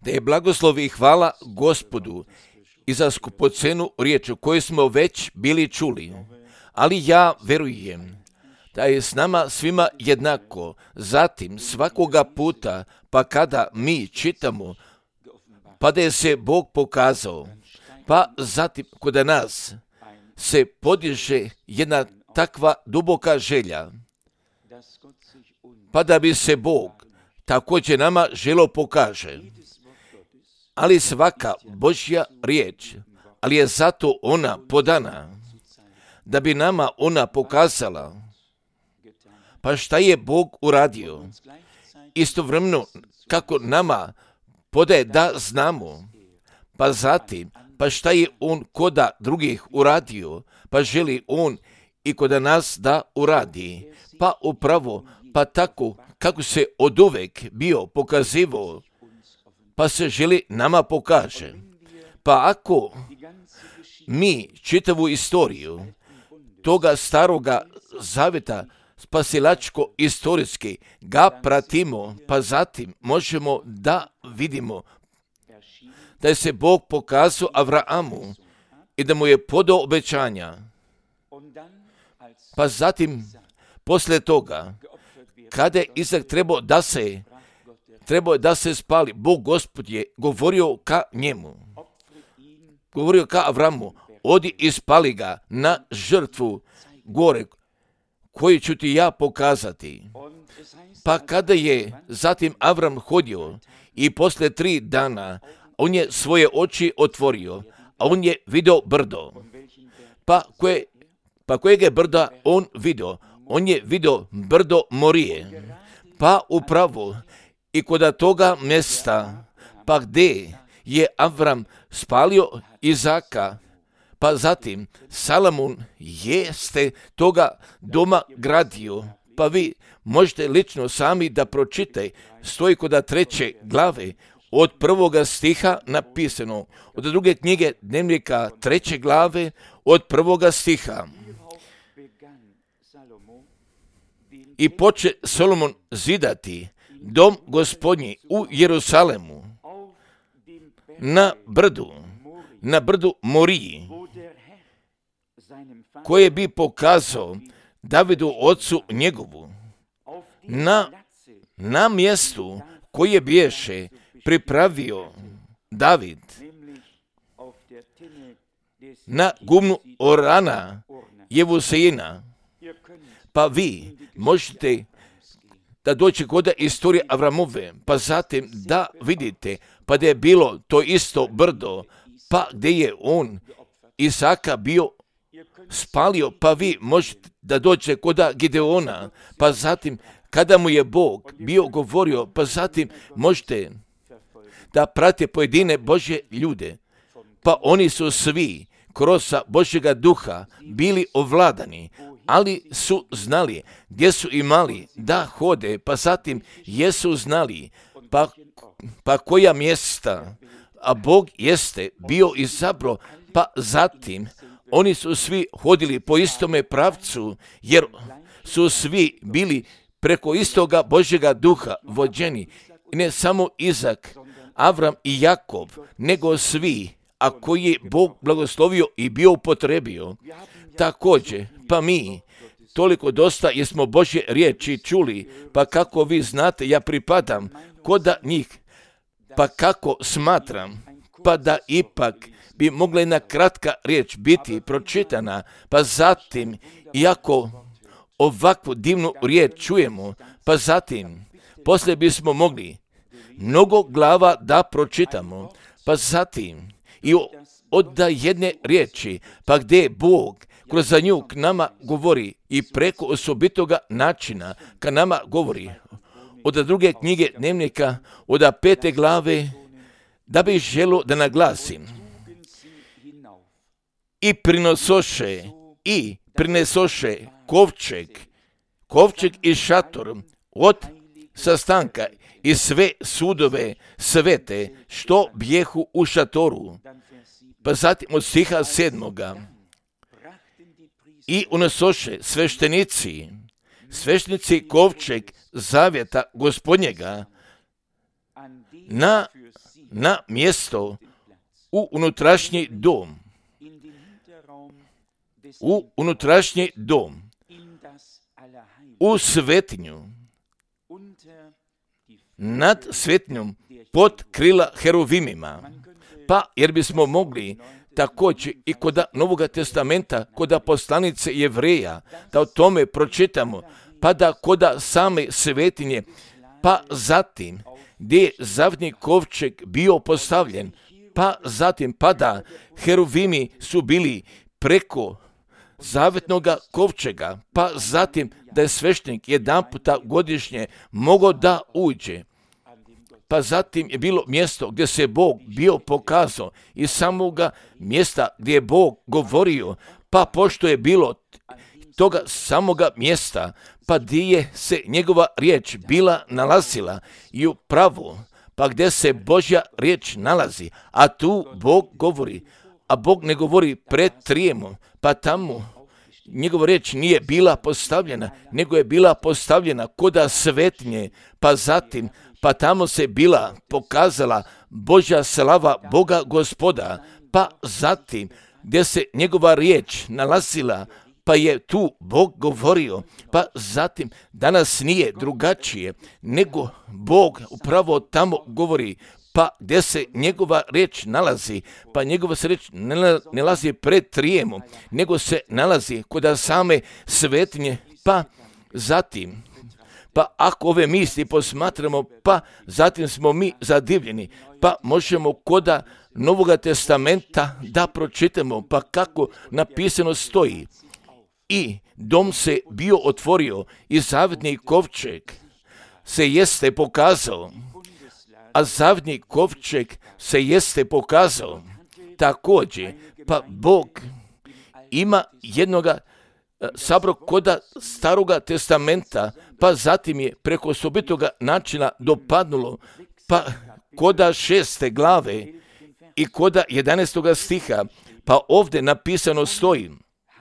da je blagoslov i hvala Gospodu i za skupocenu riječ koju smo već bili čuli. Ali ja verujem da je s nama svima jednako. Zatim svakoga puta, pa kada mi čitamo, pa da je se Bog pokazao, pa zatim kod nas se podiže jedna takva duboka želja, pa da bi se Bog također nama želo pokaže. Ali svaka Božja riječ, ali je zato ona podana, da bi nama ona pokazala. Pa šta je Bog uradio? Istovremeno kako nama podaje da znamo, pa zatim, pa šta je on koda drugih uradio, pa želi on i koda nas da uradi. Pa upravo, pa tako kako se oduvek bio pokazivao, pa se želi nama pokaže. Pa ako mi čitavu istoriju toga staroga zavjeta spasilačko-istorijski ga pratimo, pa zatim možemo da vidimo da je se Bog pokazao Avraamu i da mu je podao obećanja. Pa zatim, poslije toga, kada je Izak trebao da se spali, Bog Gospod je govorio ka njemu, govorio ka Avramu, odi i spali ga na žrtvu gore, koju ću ti ja pokazati. Pa kada je zatim Avram hodio i poslije 3 dana, on je svoje oči otvorio, a on je vidio brdo. Pa kojeg je brda on vidio? On je vidio brdo Morije. Pa upravo i kod toga mjesta, pa gdje je Avram spalio Izaka, pa zatim Salomon jeste toga doma gradio. Pa vi možete lično sami da pročitaj, stoji kod 3. glave, od 1. stiha napisano, od 2. knjige Dnevnika 3. glave, od 1. stiha. I poče Solomon zidati dom Gospodnji u Jerusalemu na brdu Moriji, koje bi pokazao Davidu ocu njegovu, na mjestu koje biješe pripravio David, na gumnu Orana Jevusejina. Pa vi možete da dođe kod istorije Avramove, pa zatim da vidite, pa da je bilo to isto brdo, pa gdje je on Isaka bio spalio, pa vi možete da dođe kod Gideona, pa zatim kada mu je Bog bio govorio, pa zatim možete da prate pojedine Božje ljude, pa oni su svi kroz Božjega duha bili ovladani, ali su znali gdje su imali da hode, pa zatim jesu znali pa koja mjesta, a Bog jeste bio izabrao, pa zatim oni su svi hodili po istome pravcu, jer su svi bili preko istoga Božjega duha vođeni. I ne samo Izak, Avram i Jakov, nego svi, a koji je Bog blagoslovio i bio upotrebio. Također, pa mi, toliko dosta jesmo Božje riječi čuli, pa kako vi znate, ja pripadam koda njih, pa kako smatram, pa da ipak bi mogla jedna kratka riječ biti pročitana, pa zatim, iako ovakvu divnu riječ čujemo, pa zatim, poslije bismo mogli mnogo glava da pročitamo, pa zatim, i od jedne riječi, pa gdje Bog kroz nju k nama govori i preko osobitoga načina ka nama govori. Od 2. knjige Dnevnika, od 5. glave, da bi želo da naglasim. I prinesoše kovčeg i šator od sastanka i sve sudove svete što bjehu u šatoru. Pa zatim od stiha 7. I unesoše sveštenici kovčeg zavjeta Gospodnjega na mjesto u unutrašnji dom. U unutrašnji dom. U svetinju. Nad svetinjom pod krila heruvimima. Pa jer bismo mogli također i kod Novoga testamenta, kod poslanice Jevreja, da o tome pročitamo, pa da kod same svetinje, pa zatim gdje je zavetni kovčeg bio postavljen, pa zatim pa da heruvimi su bili preko zavetnoga kovčega, pa zatim da je sveštenik jedanputa godišnje mogao da uđe. Pa zatim je bilo mjesto gdje se Bog bio pokazao i samoga mjesta gdje je Bog govorio, pa pošto je bilo toga samoga mjesta, pa gdje je se njegova riječ bila nalazila i u pravu, pa gdje se Božja riječ nalazi, a tu Bog govori, a Bog ne govori pred trijemom, pa tamo njegova riječ nije bila postavljena, nego je bila postavljena koda svetinje, pa zatim pa tamo se bila pokazala Božja slava Boga Gospoda, pa zatim gdje se njegova riječ nalazila, pa je tu Bog govorio, pa zatim danas nije drugačije, nego Bog upravo tamo govori, pa gdje se njegova riječ nalazi, pa njegova se riječ ne nalazi pred trijemom, nego se nalazi kod same svetinje, pa zatim pa ako ove misli posmatramo, pa zatim smo mi zadivljeni, pa možemo koda Novoga testamenta da pročitamo, pa kako napisano stoji. I dom se bio otvorio i zavetni kovčeg se jeste pokazao, a zavetni kovčeg se jeste pokazao. Također, pa Bog ima jednoga sabro koda staroga testamenta, pa zatim je preko osobitoga načina dopadnulo, pa koda 6. glave i koda 11. stiha, pa ovdje napisano stoji.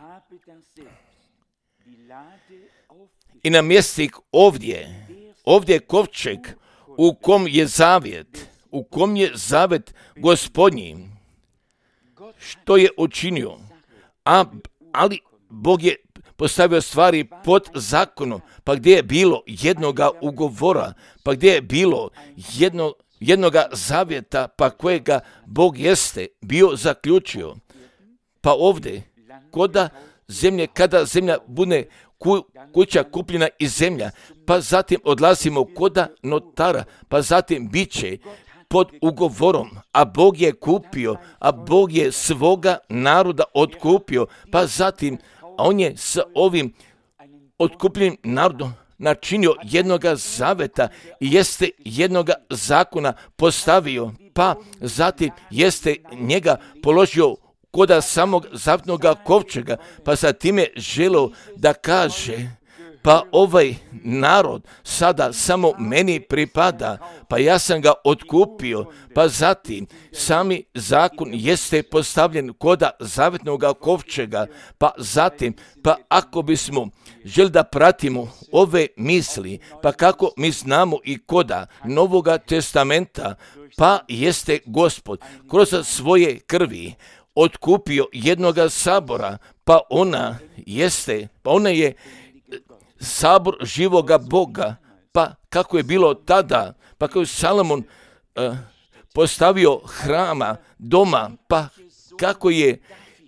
I namjestik ovdje je kovčeg u kom je zavjet Gospodnji, što je učinio, ali Bog je postavio stvari pod zakonom, pa gdje je bilo jednoga ugovora, pa gdje je bilo jednoga zavjeta, pa kojega Bog jeste bio zaključio. Pa ovdje, kada zemlja bude kuća kupljena iz zemlja, pa zatim odlazimo koda notara, pa zatim bit će pod ugovorom, a Bog je kupio, a Bog je svoga naroda otkupio, pa zatim on je s ovim otkupljenim narodom načinio jednoga zaveta i jeste jednoga zakona postavio, pa zatim jeste njega položio koda samog zavetnoga kovčega, pa sa time želio da kaže, pa ovaj narod sada samo meni pripada, pa ja sam ga otkupio, pa zatim sami zakon jeste postavljen koda zavetnoga kovčega, pa zatim, pa ako bismo želi da pratimo ove misli, pa kako mi znamo i koda Novoga testamenta, pa jeste Gospod kroz svoje krvi otkupio jednoga sabora, pa ona je sabor živoga Boga, pa kako je bilo tada, pa kako je Salomon postavio hrama, doma, pa kako je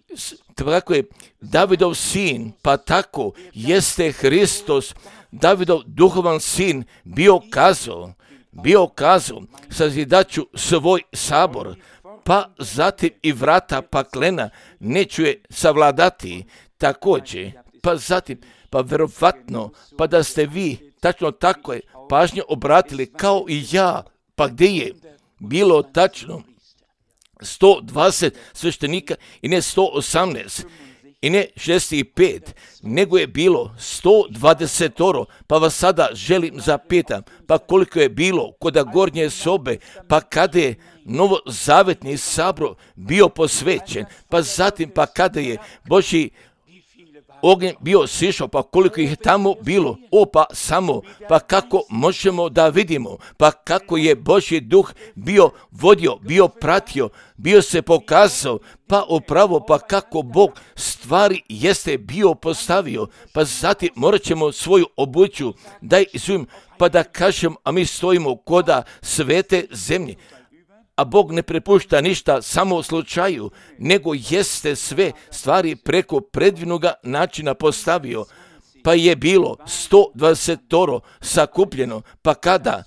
Davidov sin, pa tako jeste Hristos, Davidov duhovan sin, bio kazao, sazidaću svoj sabor, pa zatim i vrata paklena neću je savladati. Također, pa zatim, pa verovatno, pa da ste vi tačno tako pažnje obratili kao i ja, pa gdje je bilo tačno 120 sveštenika i ne 118 i ne 65, nego je bilo 120, pa vas sada želim zapitam, pa koliko je bilo koda gornje sobe, pa kada je novozavetni sabor bio posvećen, pa zatim pa kada je Božji oganj bio sišao, pa koliko ih tamo bilo, pa samo, pa kako možemo da vidimo, pa kako je Božji duh bio vodio, bio pratio, bio se pokazao, pa upravo, pa kako Bog stvari jeste bio postavio, pa zatim morat ćemo svoju obuću da izujemo, pa da kažem, a mi stojimo koda svete zemlje. A Bog ne prepušta ništa samo u slučaju, nego jeste sve stvari preko predivnoga načina postavio. Pa je bilo 120 sakupljeno, pa kada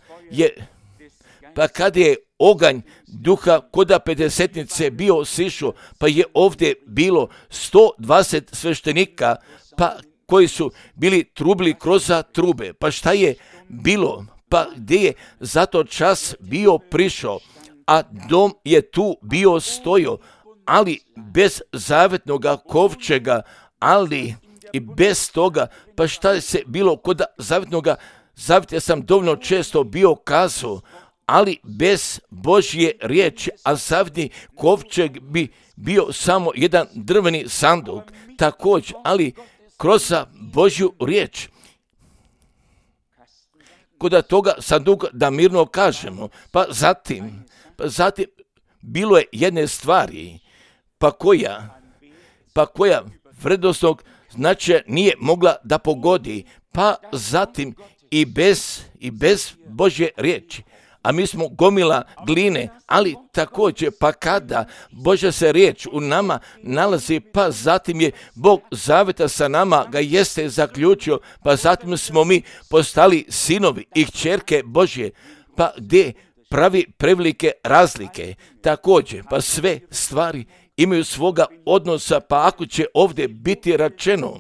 je oganj duha koda pedesetnice bio sišao, pa je ovdje bilo 120 sveštenika, pa koji su bili trubili kroz trube. Pa šta je bilo? Pa gdje je zato čas bio prišao? A dom je tu bio stojio, ali bez zavetnoga kovčega, ali i bez toga, pa šta je se bilo kod zavetnoga, zavet ja sam dovoljno često bio kazao, ali bez Božje riječi, a zavetni kovčeg bi bio samo jedan drveni sanduk, također, ali kroz Božju riječ. Kod toga sanduka da mirno kažemo, pa zatim bilo je jedne stvari, pa koja vrednosnog značaja nije mogla da pogodi, pa zatim i bez Božje riječi. A mi smo gomila gline, ali također pa kada Božja se riječ u nama nalazi, pa zatim je Bog zaveta sa nama ga jeste zaključio, pa zatim smo mi postali sinovi i kćerke Božje, pa gdje pravi prevelike razlike. Također, pa sve stvari imaju svoga odnosa, pa ako će ovdje biti rečeno,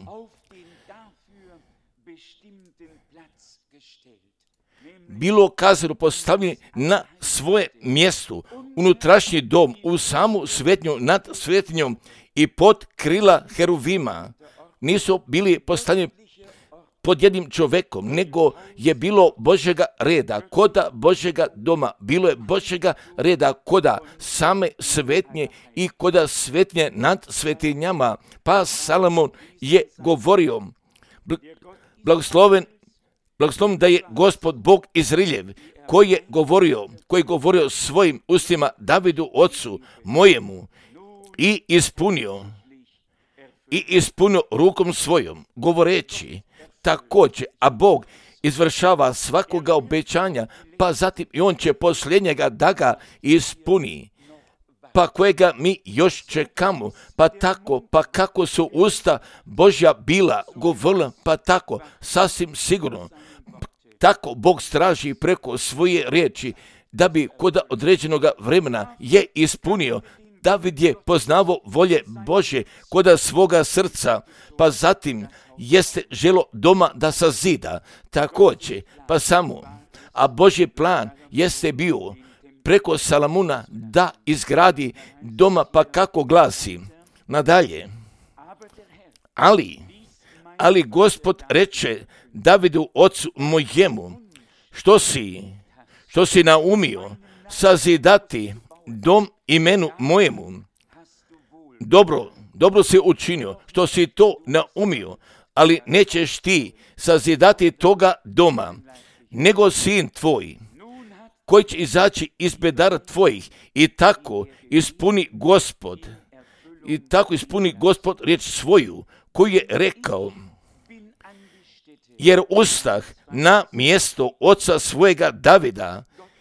bilo kazano postavljeni na svoje mjesto, unutrašnji dom, u samu svetnju nad svetinjom i pod krila heruvima, nisu bili postavljeni pod jednim čovjekom, nego je bilo Božjega reda, koda Božjega doma, bilo je Božjega reda koda same svetnje i koda svetnje nad svetinjama, pa Salomon je govorio, blagosloven da je Gospod Bog Izraeljev, koji je govorio svojim ustima Davidu ocu mojemu i ispunio rukom svojom, govoreći također, a Bog izvršava svakoga obećanja, pa zatim i on će posljednjega da ga ispuni, pa kojega mi još čekamo, pa tako, pa kako su usta Božja bila govorila, pa tako, sasvim sigurno, tako Bog straži preko svoje riječi, da bi kod određenog vremena je ispunio. David je poznavao volje Božje koda svoga srca, pa zatim jeste želo doma da sazida, također, pa samo, a Božji plan jeste bio preko Salomona da izgradi doma, pa kako glasi nadalje. Ali Gospod reče Davidu ocu mojemu, što si naumio sazidati dom imenu mojemu, dobro si učinio što si to naumio, ali nećeš ti sazidati toga doma, nego sin tvoj, koji će izaći iz bedara tvojih, i tako ispuni Gospod riječ svoju, koju je rekao, jer ustah na mjesto oca svojega Davida.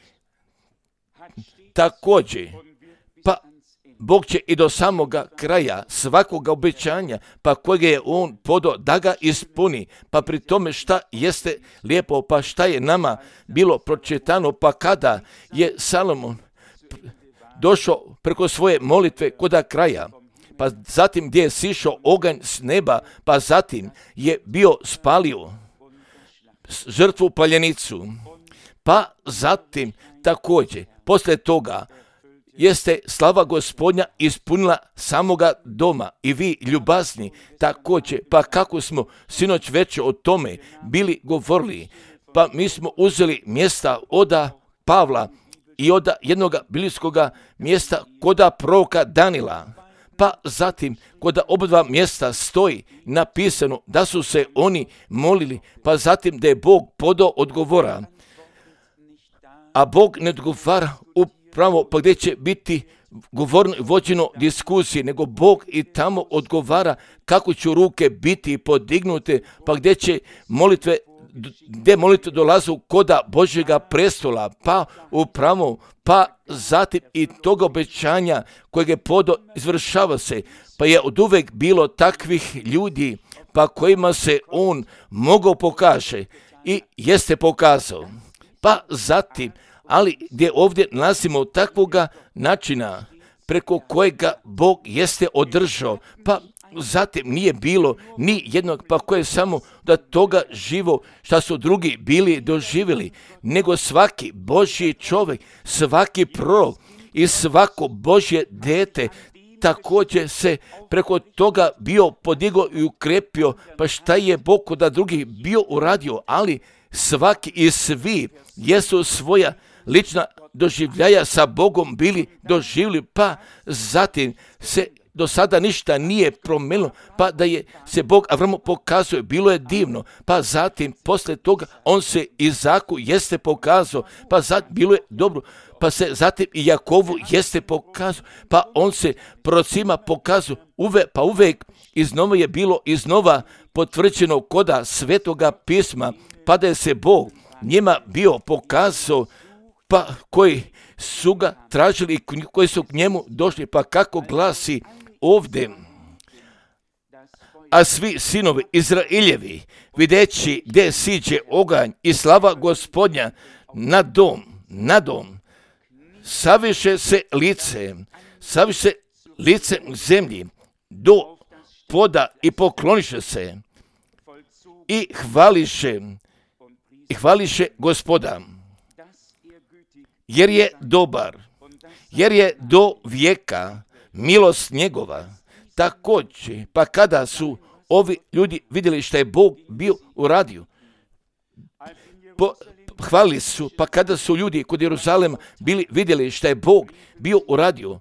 Također, pa Bog će i do samoga kraja svakoga obećanja, pa kojega je on podao da ga ispuni, pa pri tome šta jeste lijepo, pa šta je nama bilo pročitano, pa kada je Salomon došao preko svoje molitve koda kraja, pa zatim gdje je sišao oganj s neba, pa zatim je bio spalio žrtvu paljenicu, pa zatim također poslije toga jeste slava Gospodnja ispunila samoga doma, i vi ljubazni također, pa kako smo sinoć već o tome bili govorili, pa mi smo uzeli mjesta od Pavla i od jednog biblijskoga mjesta koda proroka Danila, Pa zatim, kod obadva mjesta stoji napisano da su se oni molili, pa zatim da je Bog podao odgovora. A Bog ne odgovara upravo pa gdje će biti govorno i vođeno diskusije, nego Bog i tamo odgovara kako će ruke biti podignute, pa gdje će molitve, gdje molitve dolazu koda Božjega prestola, pa upravo, pa zatim i toga obećanja kojeg je podao izvršava se, pa je od uvek bilo takvih ljudi, pa kojima se on mogao pokaže i jeste pokazao. Pa zatim, ali gdje ovdje nalazimo takvoga načina preko kojega Bog jeste održao, pa zatim nije bilo ni jednog, pa koje je samo da toga živo šta su drugi bili doživjeli, nego svaki Božji čovjek, svaki prorok i svako Božje dete također se preko toga bio podigao i ukrepio, pa šta je Bog kod drugih bio uradio, ali svaki i svi jesu svoja lična doživljaja sa Bogom bili doživjeli, pa zatim se do sada ništa nije promijenilo, pa da je se Bog Avramu pokazuje, bilo je divno, pa zatim poslije toga on se Izaku jeste pokazao, pa zatim bilo je dobro, pa se zatim i Jakovu jeste pokazao, pa on se prorocima pokazao, pa uvek iznova je bilo iznova potvrđeno koda Svetoga pisma, pa da je se Bog njima bio pokazao, pa koji su ga tražili i koji su k njemu došli, pa kako glasi ovdje: a svi sinovi Izraeljevi, videći gdje siđe oganj i slava Gospodnja na dom, saviše se lice zemlji do poda i pokloniše se i hvališe Gospoda, jer je dobar, jer je do vijeka milost njegova. Također, pa kada su ovi ljudi vidjeli što je Bog bio uradio, hvalili su, pa kada su ljudi kod Jeruzalema bili vidjeli što je Bog bio uradio,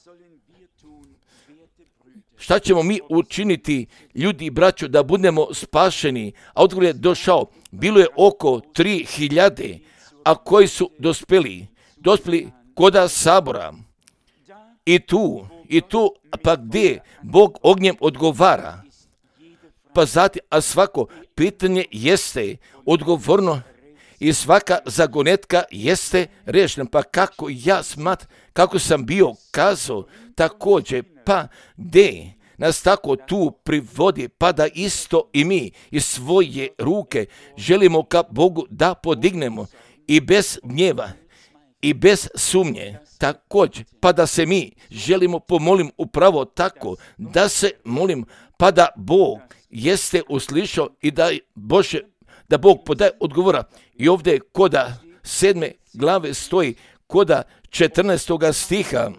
šta ćemo mi učiniti, ljudi i braćo, da budemo spašeni? A odgovor je došao, bilo je oko 3000, a koji su dospeli koda sabora. I tu, pa gdje Bog ognjem odgovara, pa zatim, a svako pitanje jeste odgovorno i svaka zagonetka jeste rešena. Pa kako ja kako sam bio kazao, također, pa gdje nas tako tu privodi, pa da isto i mi iz svoje ruke želimo ka Bogu da podignemo i bez gnjeva i bez sumnje, također, pa da se mi želimo pomolim upravo tako, da se molim, pa da Bog jeste uslišao i da Bog podaje odgovora. I ovdje koda 7. glave stoji, koda 14. stiha: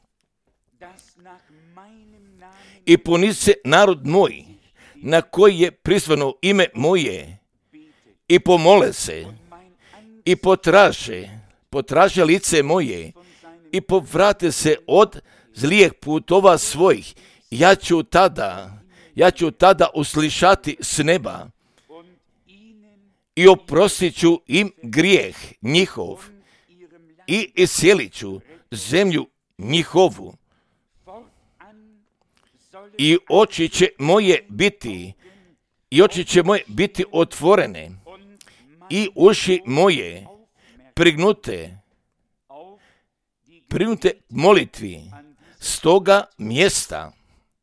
i ponizi se narod moj, na koji je prizvano ime moje, i pomole se, i potraže lice moje, i povrate se od zlijeh putova svojih. Ja ću tada uslišati s neba i oprostit ću im grijeh njihov i iscelit ću zemlju njihovu. I oči će moje biti otvorene i uši moje prignute molitvi s toga mjesta.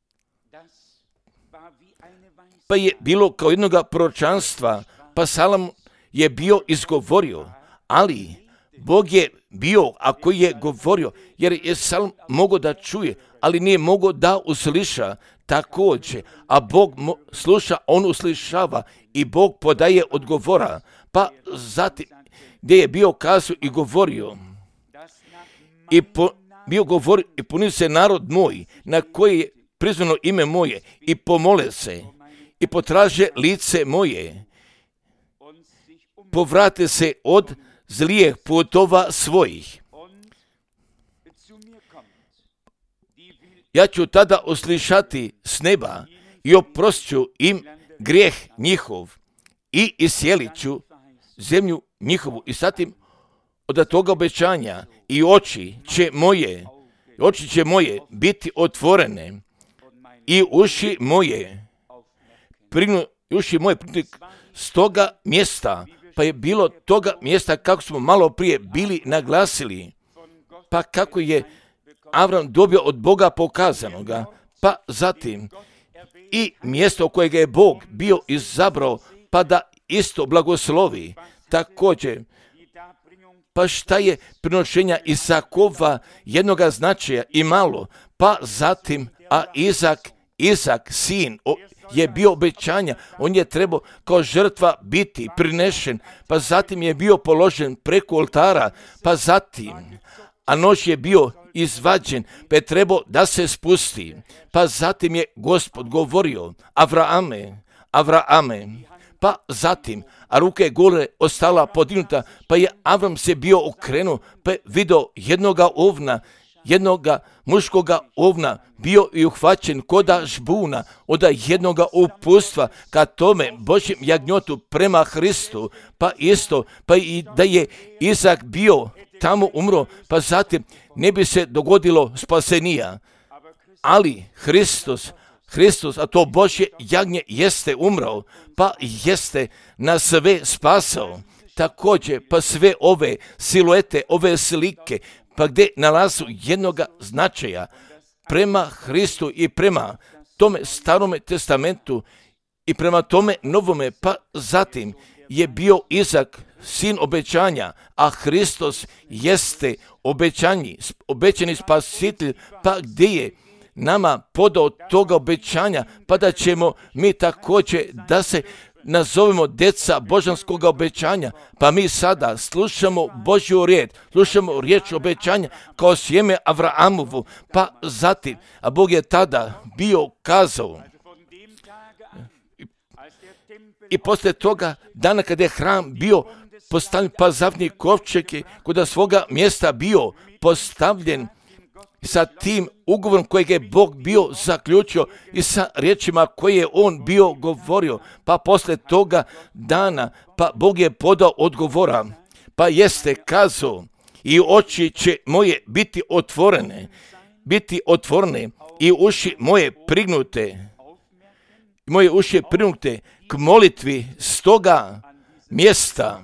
Pa je bilo kao jednoga proročanstva, pa Salam je bio izgovorio, ali Bog je bio, ako je govorio, jer je Salam mogao da čuje, ali nije mogao da usliša također, a Bog sluša, on uslišava i Bog podaje odgovora. Pa zatim, gdje je bio kazao i govorio, i punio se narod moj, na koji je prizvano ime moje, i pomole se, i potraže lice moje, povrate se od zlijeh putova svojih. ja ću tada uslišati s neba i oprostit ću im grijeh njihov i isjelit ću zemlju njihovu. I zatim od toga obećanja i oči će moje biti otvorene i uši moje prignuti s toga mjesta. Pa je bilo toga mjesta kako smo malo prije bili naglasili. Pa kako je Avram dobio od Boga pokazanoga, pa zatim i mjesto kojeg je Bog bio izabrao, pa da isto blagoslovi. Također, pa šta je prinošenja Isakova jednoga značaja i malo, pa zatim, a Izak, sin, je bio obećanja, on je trebao kao žrtva biti prinešen, pa zatim je bio položen preko oltara, pa zatim, a nož je bio izvađen, pa je trebao da se spusti, pa zatim je Gospod govorio, Avrame, pa zatim, a ruke je gore ostala podignuta, pa je Avram se bio okrenuo, pa je vidio jednoga muškoga ovna, bio i uhvaćen koda žbuna, od jednoga upustva ka tome Božjem jagnjotu prema Hristu, pa isto, pa i da je Izak bio tamo umro, pa zatim ne bi se dogodilo spasenija. Ali Hristos, a to Božje jagnje jeste umrao, pa jeste nas sve spasao. Također, pa sve ove siluete, ove slike, pa gdje nalazu jednoga značaja prema Hristu i prema tome starome testamentu i prema tome novome, pa zatim je bio Izak sin obećanja, a Hristos jeste obećani spasitelj, pa gdje je nama podao toga obećanja, pa da ćemo mi također da se nazovemo djeca božanskog obećanja, pa mi sada slušamo Božju riječ, slušamo riječ obećanja kao sjeme Avramovu, pa zatim, a Bog je tada bio kazao, i poslije toga dana kada je hram bio postavljen, pa zavni kovčeg je kod svoga mjesta bio postavljen sa tim ugovorom kojeg je Bog bio zaključio i sa riječima koje je on bio govorio, pa poslije toga dana, pa Bog je podao odgovora, pa jeste kazao, i oči će moje biti otvorene i uši moje prignute k molitvi s toga mjesta.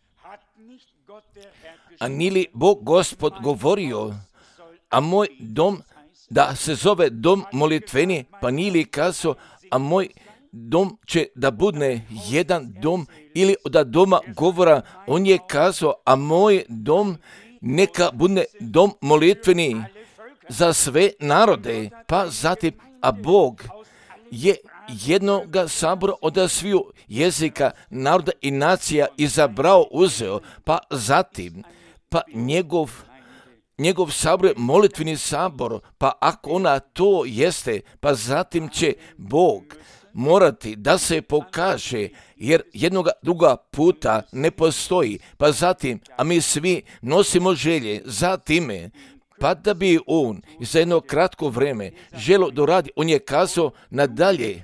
A nije li Bog Gospod govorio, a moj dom da se zove dom molitveni, pa nije li kazao, a moj dom će da bude jedan dom ili od doma govora, on je kazao, a moj dom neka bude dom molitveni za sve narode, pa zatim, a Bog je jednoga sabora od sviju jezika, naroda i nacija izabrao, uzeo, pa zatim, pa njegov sabor je molitveni sabor, pa ako ona to jeste, pa zatim će Bog morati da se pokaže, jer jednoga druga puta ne postoji, pa zatim, a mi svi nosimo želje za time, pa da bi on za jedno kratko vreme želo doradi, on je kazao nadalje,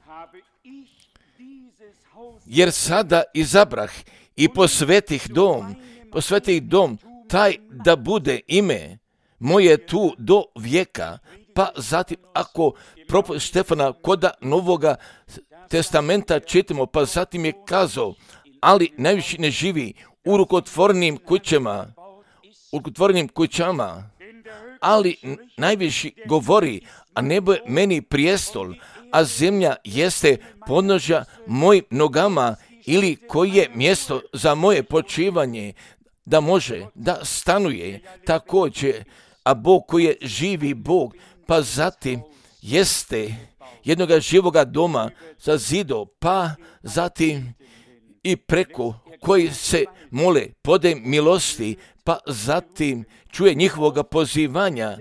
jer sada izabrah i posvetih dom, taj da bude ime moje tu do vijeka, pa zatim ako propovijed Štefana koda Novoga testamenta čitamo, pa zatim je kazao, ali najviše ne živi u rukotvornim kućama, ali najviše govori, a nebo je meni prijestol, a zemlja jeste podnožja mojim nogama, ili koje je mjesto za moje počivanje, da može da stanuje također, a Bog koji je živi Bog, pa zatim jeste jednoga živoga doma za zido, pa zatim i preko koji se mole podaj milosti, pa zatim čuje njihovoga pozivanja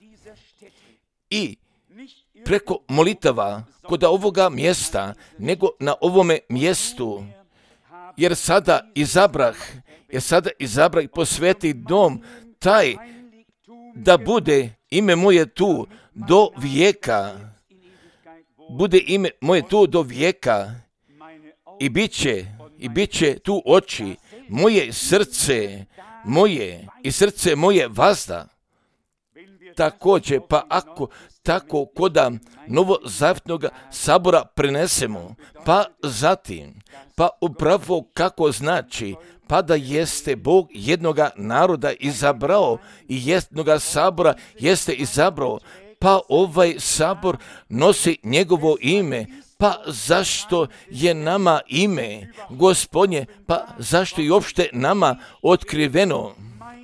i preko molitava kod ovoga mjesta, nego na ovome mjestu, jer sada izabrah i posveti dom taj da bude ime moje tu do vijeka, bude ime moje tu do vijeka i bit će tu oči moje srce moje i srce moje vazda. Također, pa ako tako koda novozavjetnog sabora prenesemo, pa zatim, pa upravo kako znači, pa da jeste Bog jednoga naroda izabrao i jednoga sabora jeste izabrao, pa ovaj sabor nosi njegovo ime. Pa zašto je nama ime Gospodnje, pa zašto je uopšte nama otkriveno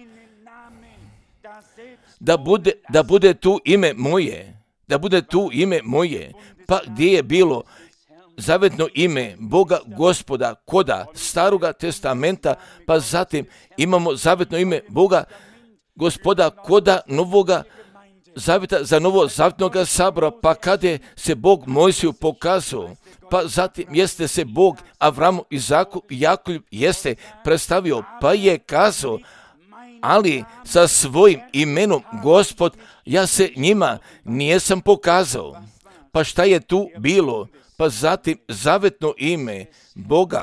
da bude tu ime moje, pa gdje je bilo zavetno ime Boga Gospoda koda Staroga testamenta, pa zatim imamo zavetno ime Boga Gospoda koda Novoga zaveta za novozavetnog sabora, pa kada se Bog Mojsiju pokazao, pa zatim jeste se Bog Avramu, Izaku i Jakovu jeste predstavio, pa je kazao, ali sa svojim imenom Gospod, ja se njima nijesam pokazao. Pa šta je tu bilo? Pa zatim zavetno ime Boga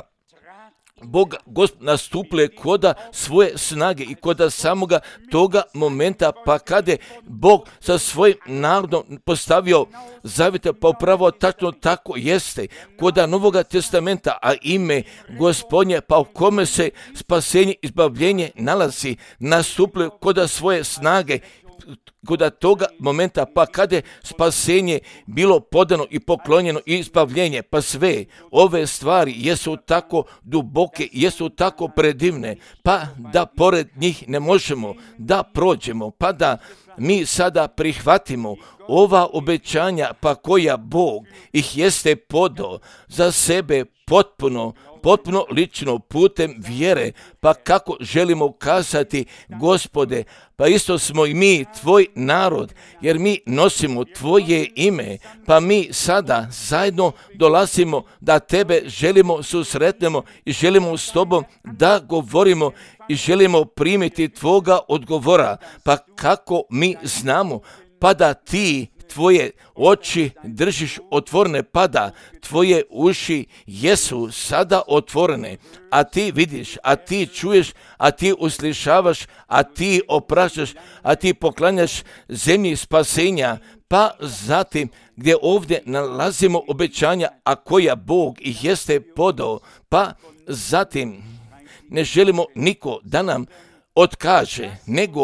Gospod nastupile koda svoje snage i koda samoga toga momenta, pa kada je Bog sa svojim narodom postavio zavete, pa upravo tačno tako jeste koda Novoga testamenta, a ime Gospodnje, pa u kome se spasenje, izbavljenje nalazi, nastupile koda svoje snage, koda toga momenta, pa kada je spasenje bilo podano i poklonjeno i izbavljenje, pa sve ove stvari jesu tako duboke, jesu tako predivne, pa da pored njih ne možemo da prođemo, pa da mi sada prihvatimo ova obećanja, pa koja Bog ih jeste podao za sebe potpuno lično putem vjere, pa kako želimo kazati, Gospode, pa isto smo i mi tvoj narod, jer mi nosimo tvoje ime, pa mi sada zajedno dolazimo da tebe želimo susretnemo i želimo s tobom da govorimo i želimo primiti tvoga odgovora, pa kako mi znamo, pa da ti tvoje oči držiš otvorene, pa da tvoje uši jesu sada otvorene, a ti vidiš, a ti čuješ, a ti uslišavaš, a ti opraštaš, a ti poklanjaš zemlji spasenja, pa zatim gdje ovdje nalazimo obećanja, a koja Bog ih jeste podao, pa zatim ne želimo niko da nam otkaže,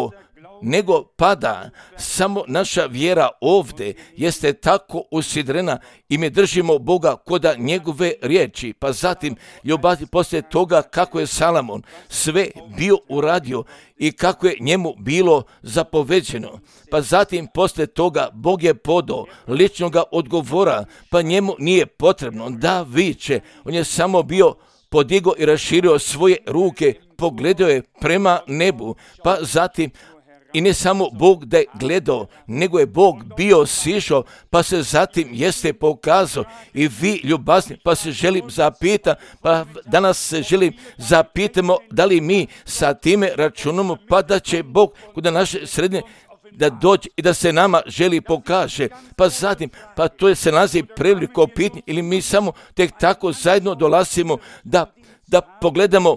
nego pada samo naša vjera ovdje jeste tako usidrena i mi držimo Boga koda njegove riječi, pa zatim ljubavi poslije toga kako je Salomon sve bio uradio i kako je njemu bilo zapoveđeno, pa zatim poslije toga Bog je podao ličnoga odgovora, pa njemu nije potrebno da viče, on je samo bio podigao i raširio svoje ruke, pogledao je prema nebu, pa zatim i ne samo Bog da je gledao, nego je Bog bio sišao, pa se zatim jeste pokazao. I vi ljubazni, pa se želim zapitati, pa danas se želim zapitamo da li mi sa time računamo, pa da će Bog kod naše srednje da dođe i da se nama želi pokaže, pa zatim, pa to se nalazi preveliko pitanje, ili mi samo tek tako zajedno dolazimo da pogledamo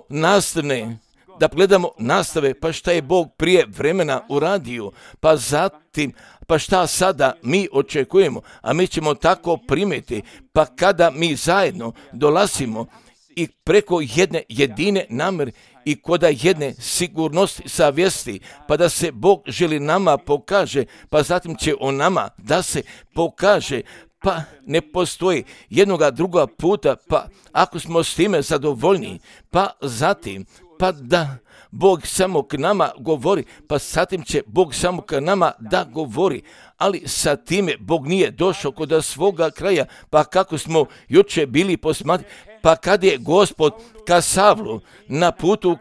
nastave, pa šta je Bog prije vremena uradio, pa zatim, pa šta sada mi očekujemo, a mi ćemo tako primiti, pa kada mi zajedno dolazimo i preko jedne jedine namjere i koda jedne sigurnosti savjesti, pa da se Bog želi nama pokaže, pa zatim će on nama da se pokaže, pa ne postoji jednoga druga puta, pa ako smo s time zadovoljni, pa zatim, pa da Bog samo k nama govori, pa zatim će Bog samo k nama da govori, ali sa time Bog nije došao kod svoga kraja, pa kako smo juče bili posmatrani, pa kad je Gospod ka Savlu na putu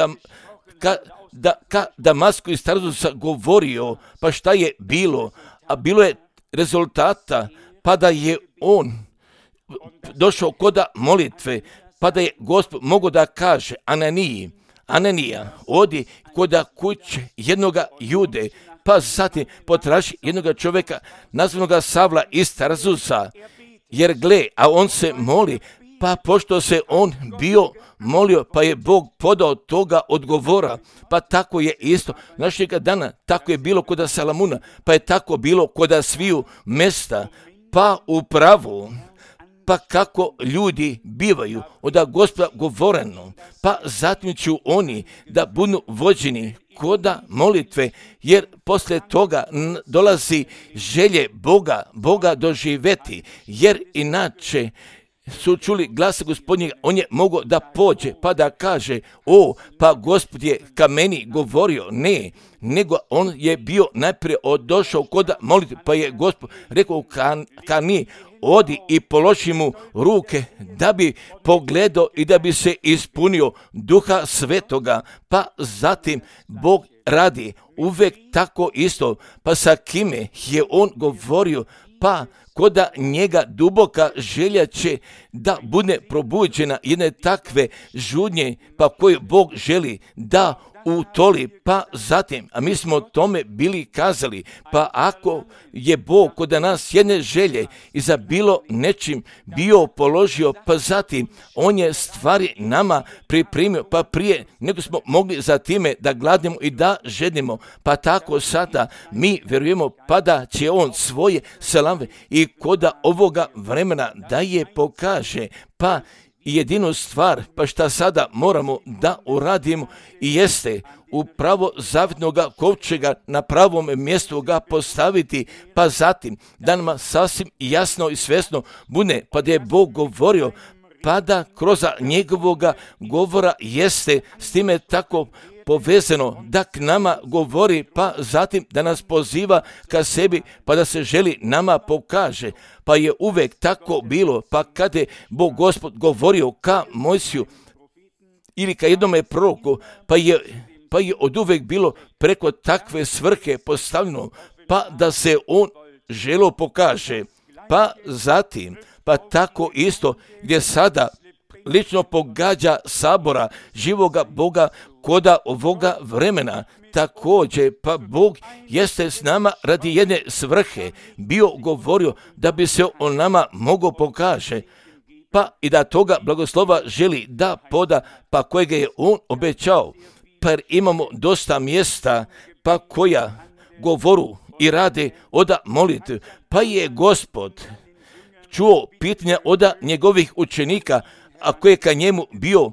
ka Damasku iz Tarzusa govorio, pa šta je bilo, a bilo je rezultata, pa da je on došao koda molitve, pa da je Gospod mogao da kaže Ananija, odi koda kuće jednoga Jude pa zatim potraži jednog čovjeka nazvanog Savla iz Tarzusa, jer gle, a on se moli, pa pošto se on bio molio, pa je Bog podao toga odgovora, pa tako je isto našega dana, tako je bilo kod Salamuna, pa je tako bilo kod sviju mesta, pa upravo, pa kako ljudi bivaju od Gospoda govoreno, pa zatim ću oni da budu vođeni koda molitve, jer poslije toga dolazi želje Boga doživjeti, jer inače su čuli glasa Gospodnjega, on je mogao da pođe pa da kaže, pa Gospod je ka meni govorio, ne, nego on je bio najprije došao koda molitve, pa je Gospod rekao ka ni, odi i položi mu ruke da bi pogledao i da bi se ispunio Duha Svetoga, pa zatim Bog radi uvek tako isto, pa sa kime je on govorio, pa koda njega duboka želja će da bude probuđena jedne takve žudnje, pa koju Bog želi da utoli, pa zatim, a mi smo tome bili kazali, pa ako je Bog kod nas jedne želje i za bilo nečim bio položio, pa zatim on je stvari nama pripremio, pa prije nego smo mogli za time da gladimo i da žedimo, pa tako sada mi vjerujemo pa da će on svoje salame i koda ovoga vremena da je pokaže, pa jedinu stvar, pa šta sada moramo da uradimo i jeste upravo zavitnoga kovčega na pravom mjestu ga postaviti, pa zatim da nam sasvim jasno i svjesno bude, pa da je Bog govorio, pa da kroz njegovoga govora jeste s time tako povezano da k nama govori, pa zatim da nas poziva ka sebi, pa da se želi nama pokaže, pa je uvek tako bilo, pa kada je Bog Gospod govorio ka Mojsiju ili ka jednome proroku, pa je od uvek bilo preko takve svrhe postavljeno, pa da se on želo pokaže, pa zatim, pa tako isto gdje sada lično pogađa sabora živoga Boga koda ovoga vremena. Također, pa Bog jeste s nama radi jedne svrhe bio govorio da bi se on nama mogao pokaže, pa i da toga blagoslova želi da poda, pa kojega je on obećao. Pa imamo dosta mjesta, pa koja govoru i rade oda molitve, pa je Gospod čuo pitanja oda njegovih učenika, a koje ka njemu bio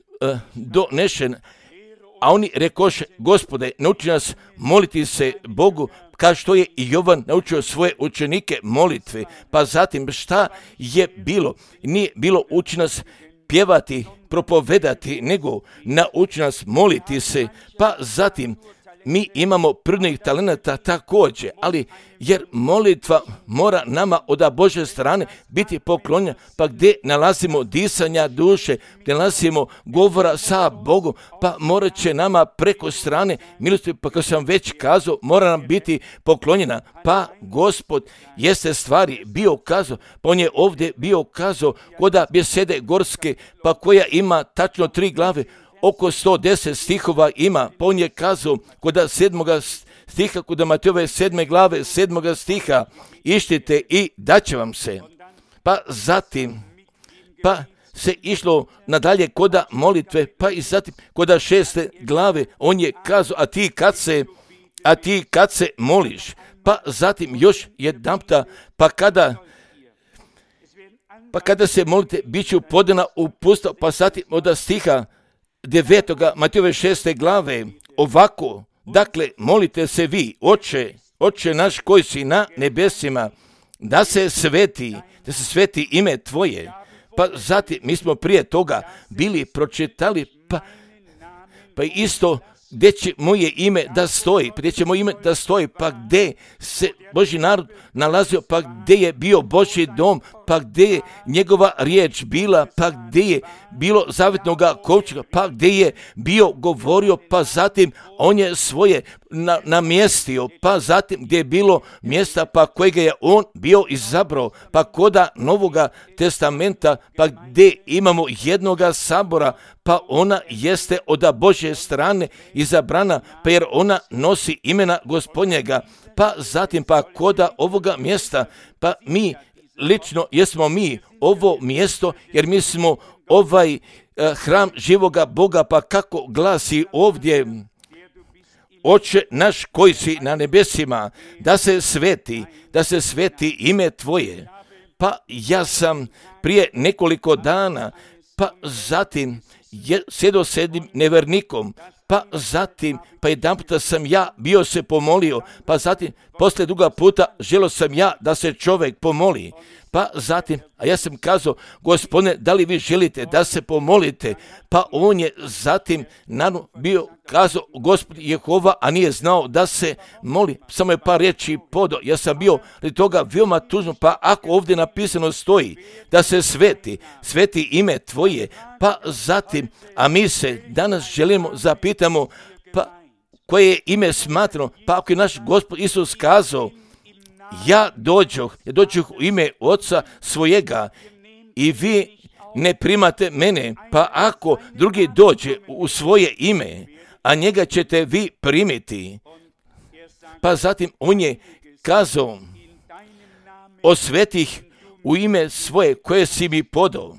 donešen, a oni rekoše, Gospode, nauči nas moliti se Bogu, kao što je i Jovan naučio svoje učenike molitve. Pa zatim šta je bilo? Nije bilo uči nas pjevati, propovedati, nego nauči nas moliti se, pa zatim mi imamo prirodnih talenata također, ali jer molitva mora nama od Božje strane biti poklonjena, pa gdje nalazimo disanja duše, gdje nalazimo govora sa Bogom, pa morat će nama preko strane milosti, pa kao sam već kazao, mora nam biti poklonjena, pa Gospod jeste stvari bio kazao, pa on je ovdje bio kazao koda besede gorske, pa koja ima tačno 3 glave, oko 110 stihova ima, pa on je kazao kod 7. stiha, kod Matejove 7. glave 7. stiha, ištite i daće vam se. Pa zatim, pa se išlo nadalje koda molitve, pa i zatim koda 6. glave, on je kazao, a ti kad se moliš, pa zatim još jedanputa, pa kada se molite, bit će podana u pusto, pa zatim od stiha 9. Matejove 6. glave, ovako, dakle, molite se vi, Oče naš koji si na nebesima, da se sveti ime tvoje. Pa zatim, mi smo prije toga bili pročitali, pa isto, gdje će moje ime da stoji, pa gdje se Božji narod nalazio, pa gdje je bio Božji dom, pa gdje je njegova riječ bila, pa gdje je bilo zavjetnoga kovčega, pa gdje je bio govorio, pa zatim on je svoje namjestio, pa zatim gdje je bilo mjesta pa kojega je on bio izabrao, pa koda Novoga testamenta, pa gdje imamo jednoga sabora, pa ona jeste od Božje strane izabrana, pa jer ona nosi imena Gospodnjega, pa zatim pa koda ovoga mjesta, pa mi lično jesmo mi ovo mjesto, jer mi smo ovaj hram živoga Boga, pa kako glasi ovdje: Oče naš koji si na nebesima, da se sveti ime Tvoje. Pa ja sam prije nekoliko dana, pa zatim sjedo s jednim nevernikom, pa zatim, pa jedan puta sam ja bio se pomolio, pa zatim, poslije druga puta, želio sam ja da se čovjek pomoli, pa zatim, a ja sam kazao: Gospodine, da li vi želite da se pomolite? Pa on je zatim bio kazao: Gospod Jehova, a nije znao da se moli, samo je par riječi podao. Ja sam bio radi toga veoma tužno, pa ako ovdje napisano stoji da se sveti ime Tvoje, pa zatim, a mi se danas želimo zapitamo, pa koje je ime smatrano, pa ako je naš Gospod Isus kazao: ja dođoh u ime Oca svojega i vi ne primate mene, pa ako drugi dođe u svoje ime, a njega ćete vi primiti. Pa zatim on je kazao: osvetih u ime svoje koje si mi podao,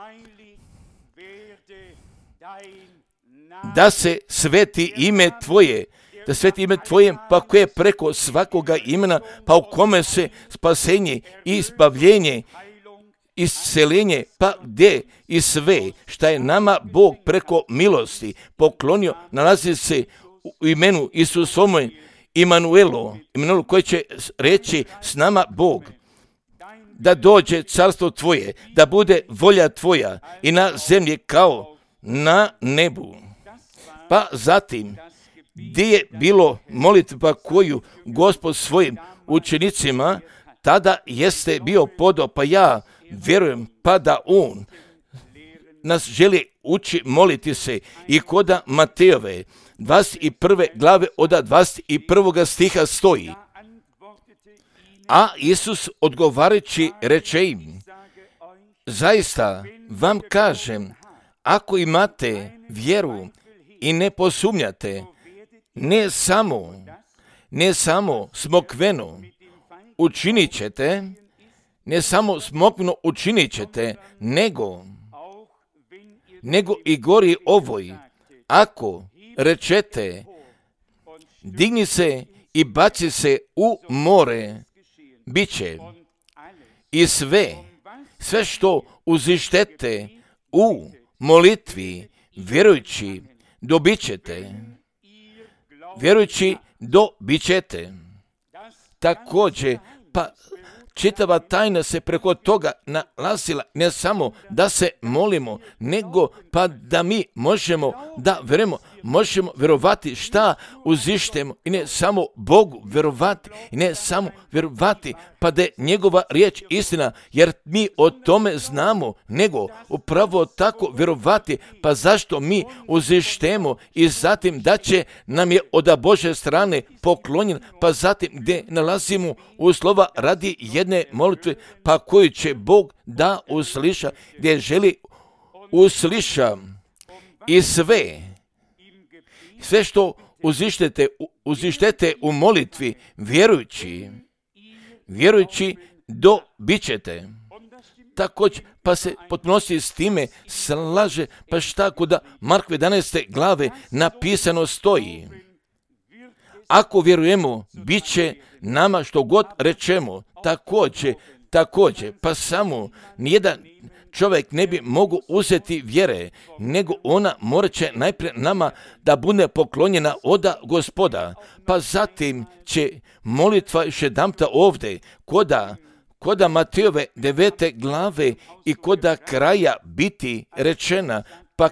da se sveti ime Tvoje, pa koje je preko svakoga imena, pa u kome se spasenje i izbavljenje, isceljenje, pa gdje i sve šta je nama Bog preko milosti poklonio, nalazi se u imenu Isusovom, Imanuelu, koji će reći s nama Bog. Da dođe carstvo Tvoje, da bude volja Tvoja i na zemlji kao na nebu. Pa zatim, gdje je bilo molitva koju Gospod svojim učenicima tada jeste bio podao, pa ja vjerujem pa da on nas želi uči moliti se i koda Matejove 21. glave od 21. stiha stoji: a Isus odgovarajući reče im: zaista vam kažem, ako imate vjeru i ne posumnjate, ne samo smokveno učinit ćete, nego i gori ovoj, ako rečete digni se i baci se u more, bit će. I sve što uzištete u molitvi, vjerujući, dobit ćete. Također, pa čitava tajna se preko toga nalazila, ne samo da se molimo, nego pa da mi možemo da možemo vjerovati šta uzištemo i ne samo Bogu vjerovati, pa da je njegova riječ istina, jer mi o tome znamo, nego upravo tako vjerovati, pa zašto mi uzištemo i zatim da će nam je od Božje strane poklonjen, pa zatim gdje nalazimo uslova radi jedne molitve, pa koju će Bog da usliša, gdje želi usliša i sve što uzištete u molitvi, vjerujući dobit ćete. Također, pa se potpunosti s time slaže, pa šta kod Markove 11. glave napisano stoji: ako vjerujemo, bit će nama što god rečemo. Također, pa samo nijedan čovjek ne bi mogu uzeti vjere, nego ona morat će najprije nama da bude poklonjena od Gospoda, pa zatim će molitva još jedanputa ovdje, koda Matejove 9. glave i koda kraja biti rečena, pa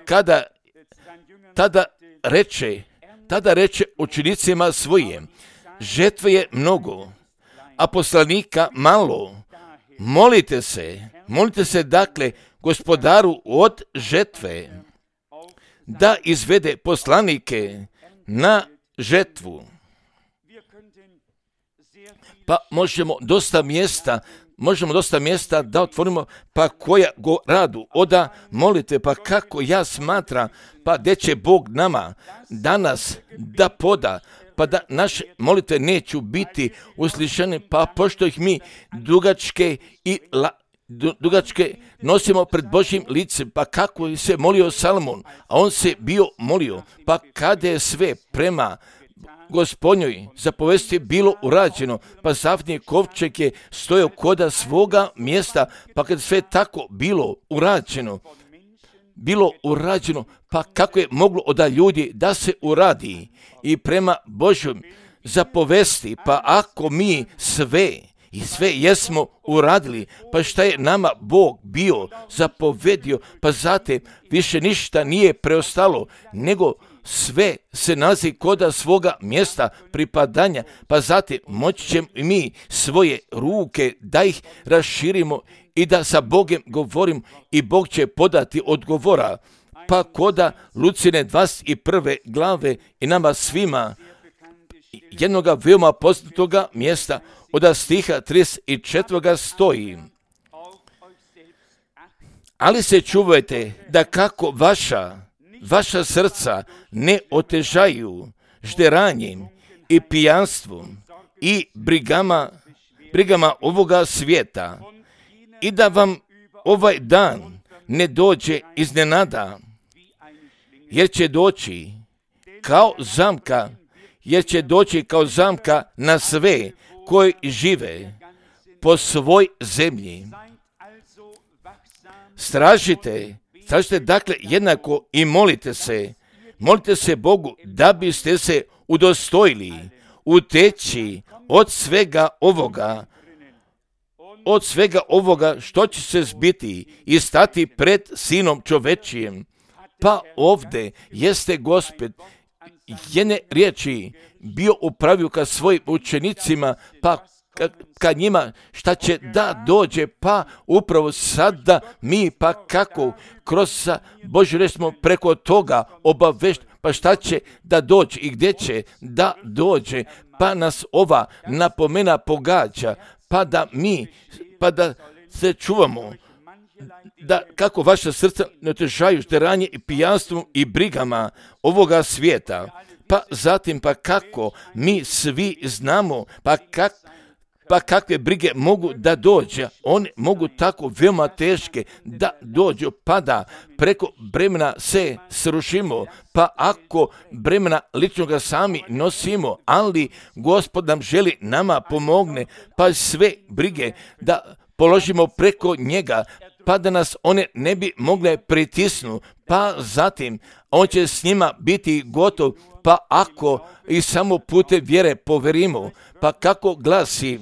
tada reče učenicima svojim: žetve je mnogo, a poslanika malo. Molite se dakle gospodaru od žetve, da izvede poslanike na žetvu. Pa možemo dosta mjesta da otvorimo, pa koja go radu oda molite, pa kako ja smatram, pa gdje će Bog nama danas da poda, pa da naše molitve neću biti uslišane, pa pošto ih mi dugačke nosimo pred Božjim licem, pa kako je se molio Salomon, a on se bio molio, pa kada je sve prema Gospodnjoj zapovesti bilo urađeno, pa zavnji kovčeg je stojao koda svoga mjesta, pa kad sve tako bilo urađeno, pa kako je moglo od ljudi da se uradi i prema Božjom zapovesti, pa ako mi sve jesmo uradili, pa šta je nama Bog bio zapovedio, pa zatim više ništa nije preostalo, nego sve se nalazi koda svoga mjesta pripadanja, pa zatim moći ćemo i mi svoje ruke da ih raširimo i da sa Bogom govorimo i Bog će podati odgovora. Pa koda Lucine 21. glave i nama svima jednoga veoma poznatoga mjesta od stiha 34. stoji: ali se čuvajte da kako vaša srca ne otežaju žderanjem i pijanstvom i brigama ovoga svijeta, i da vam ovaj dan ne dođe iznenada, jer će doći kao zamka na sve koji žive po svoj zemlji. Stražite dakle jednako i molite se Bogu da biste se udostojili uteći od svega ovoga što će se zbiti i stati pred Sinom čovečijem. Pa ovdje jeste Gospod jedne riječi bio upravio ka svojim učenicima, pa ka njima šta će da dođe, pa upravo sada mi, pa kako kroz Božju riječ smo preko toga obavešt, pa šta će da dođe i gdje će da dođe, pa nas ova napomena pogađa, pa da se čuvamo, da kako vaša srca ne otežaju žderanje i pijanstvom i brigama ovoga svijeta. Pa zatim, pa kako mi svi znamo, pa kakve brige mogu da dođe, one mogu tako veoma teške da dođu, pa da preko bremena se srušimo, pa ako bremena ličnoga sami nosimo, ali Gospod nam želi nama pomogne, pa sve brige da položimo preko njega, pa da nas one ne bi mogle pritisnu, pa zatim on će s njima biti gotov, pa ako i samo putem vjere poverimo, pa kako glasi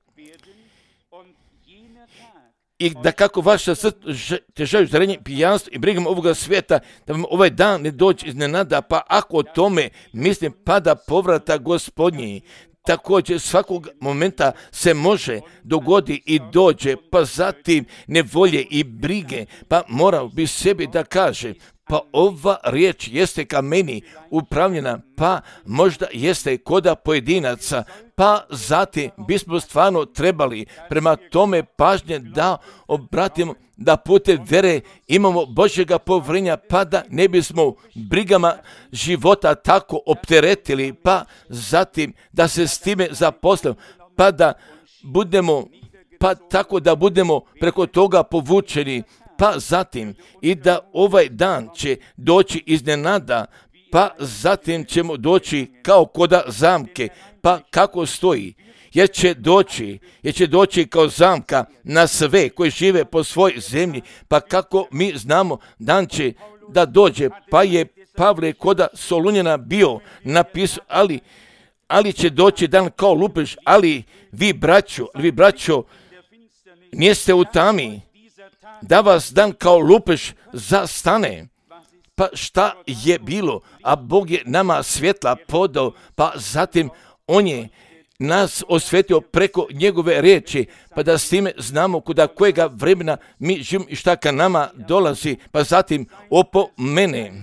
i da kako vaša srca težaju žderenje, pijanstvo i brigama ovoga svijeta, da vam ovaj dan ne dođe iznenada, pa ako o tome mislim, pa da povrata Gospodnji također svakog momenta se može dogodi i dođe, pa zatim nevolje i brige, pa morao bi sebi da kaže, pa ova riječ jeste ka meni upravljena, pa možda jeste koda pojedinaca, pa zatim bismo stvarno trebali prema tome pažnje da obratimo, da putem vere imamo Božjega povjerenja, pa da ne bismo brigama života tako opteretili, pa zatim da se s time zaposlimo, pa da budemo, pa tako da budemo preko toga povučeni, pa zatim i da ovaj dan će doći iznenada, pa zatim ćemo doći kao koda zamke, pa kako stoji, jer će doći kao zamka na sve koji žive po svojoj zemlji, pa kako mi znamo dan će da dođe, pa je Pavle koda Solunjana bio napisao, ali će doći dan kao lupež, ali vi braćo, niste u tami, da vas dan kao lupež zastane. Pa šta je bilo, a Bog je nama svjetla podao, pa zatim on je nas osvetio preko njegove riječi, pa da s time znamo kuda kojega vremena mi živimo i šta ka nama dolazi, pa zatim opomene.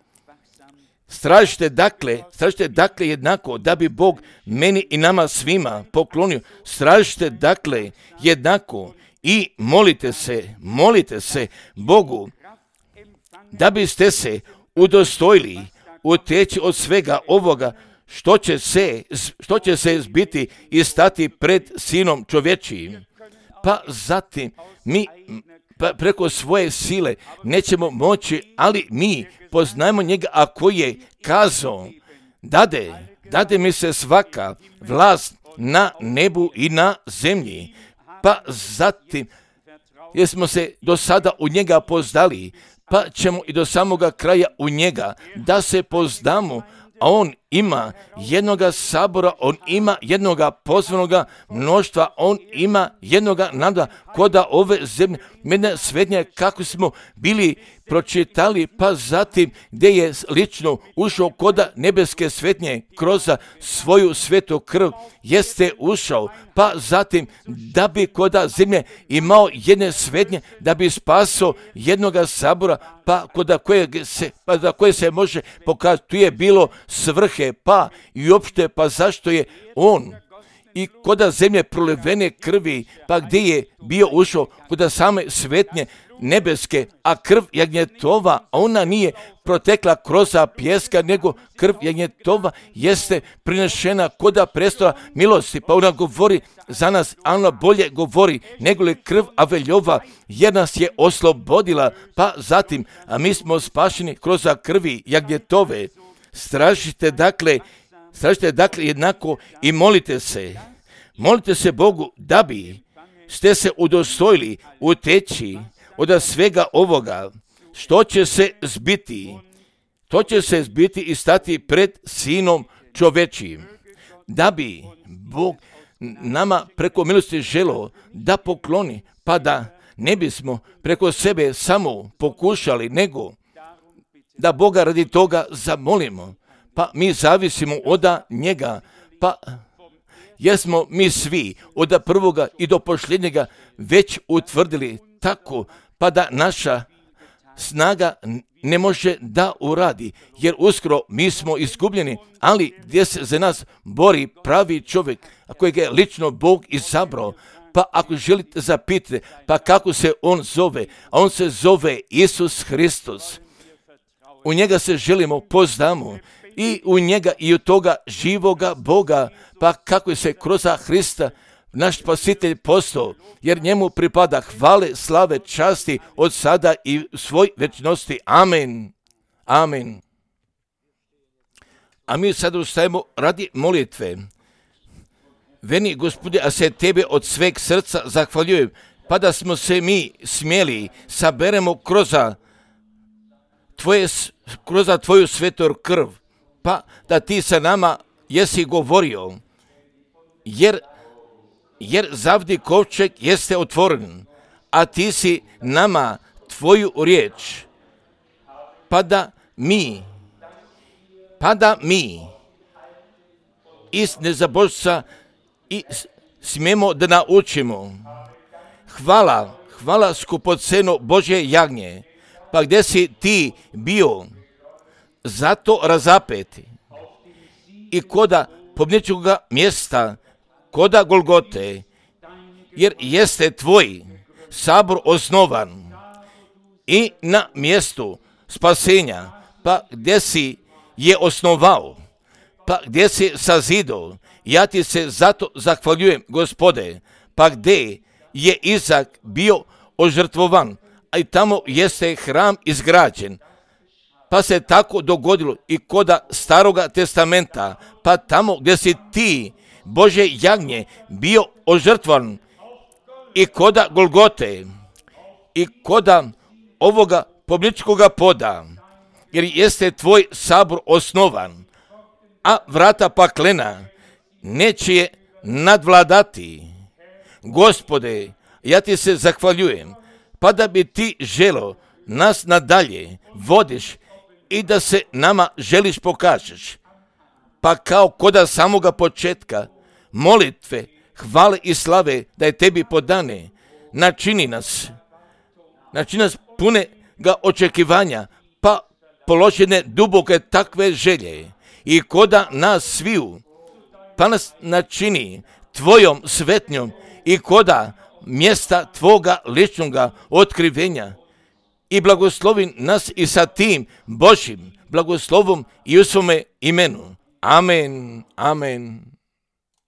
Stražite dakle jednako da bi Bog meni i nama svima poklonio. Stražite dakle jednako i molite se Bogu da biste se udostojili uteći od svega ovoga što će se zbiti i stati pred Sinom čovječijim. Pa zatim mi preko svoje sile nećemo moći, ali mi poznajemo njega, a koji je kazao, dade mi se svaka vlast na nebu i na zemlji. Pa zatim, jer smo se do sada u njega poznali, pa ćemo i do samoga kraja u njega da se poznamo, a on ima jednoga sabora, on ima jednoga pozvanoga mnoštva, on ima jednoga nada koda ove zemlje, mene svednje kako smo bili pročitali, pa zatim gdje je lično ušao koda nebeske svetnje kroz svoju svetu krv, jeste ušao, pa zatim da bi koda zemlje imao jedne svetnje, da bi spasao jednoga sabora, pa za koje se može pokazati, tu je bilo svrhe, pa i uopšte, pa zašto je on i koda zemlje prolivene krvi, pa gdje je bio ušao koda same svetnje nebeske, a krv jagnjetova, ona nije protekla kroz pjeska, nego krv jagnjetova jeste prinešena koda prestola milosti, pa ona govori za nas, a ona bolje govori nego li krv Aveljova, jer nas je oslobodila, pa zatim, a mi smo spašeni kroz krvi jagnjetove. Stražite dakle jednako i molite se Bogu da bi ste se udostojili uteći od svega ovoga što će se zbiti i stati pred Sinom čovječijim, da bi Bog nama preko milosti želio da pokloni, pa da ne bismo preko sebe samo pokušali, nego da Boga radi toga zamolimo, pa mi zavisimo od njega, pa jesmo mi svi od prvoga i do posljednjega već utvrdili tako, pa da naša snaga ne može da uradi, jer uskoro mi smo izgubljeni, ali gdje se za nas bori pravi čovjek, a kojeg je lično Bog izabrao. Pa ako želite zapitati, pa kako se on zove, a on se zove Isus Hristos. U njega se želimo poznamo i u njega i u toga živoga Boga, pa kako se kroz Hrista naš spasitelj postao, jer njemu pripada hvale, slave, časti od sada i svoj večnosti. Amen. Amen. A mi sad ustajemo radi molitve. Veni, Gospode, a se tebe od sveg srca zahvaljujem, pa da smo se mi smjeli saberemo kroz tvoju svetu krv, pa da ti sa nama jesi govorio, jer zavdi kovčeg jeste otvoren, a ti si nama tvoju riječ, pa da mi iz nezabožca i smijemo da naučimo. Hvala skupoceno Božje jagnje, pa gdje si ti bio zato razapeti i koda pobničkoga mjesta, koda Golgote, jer jeste tvoj sabor osnovan i na mjestu spasenja, pa gdje si je osnovao, pa gdje si sazidao, ja ti se zato zahvaljujem, Gospode, pa gdje je Izak bio ožrtvovan, a i tamo jeste hram izgrađen, pa se tako dogodilo i koda Staroga testamenta, pa tamo gdje si ti, Bože jagnje, bio ožrtvovan i koda Golgote i koda ovoga pobničkoga poda, jer jeste tvoj sabor osnovan, a vrata paklena neće je nadvladati. Gospode, ja ti se zahvaljujem, pa da bi ti želo nas nadalje vodiš i da se nama želiš pokažeš, pa kao koda samoga početka molitve, hvale i slave da je tebi podane. Načini nas pune ga očekivanja, pa položene duboke takve želje i koda nas sviju, pa nas načini tvojom svetnjom i koda mjesta tvoga ličnoga otkrivenja i blagoslovi nas i sa tim Božjim blagoslovom i u svome imenu. Amen. Amen.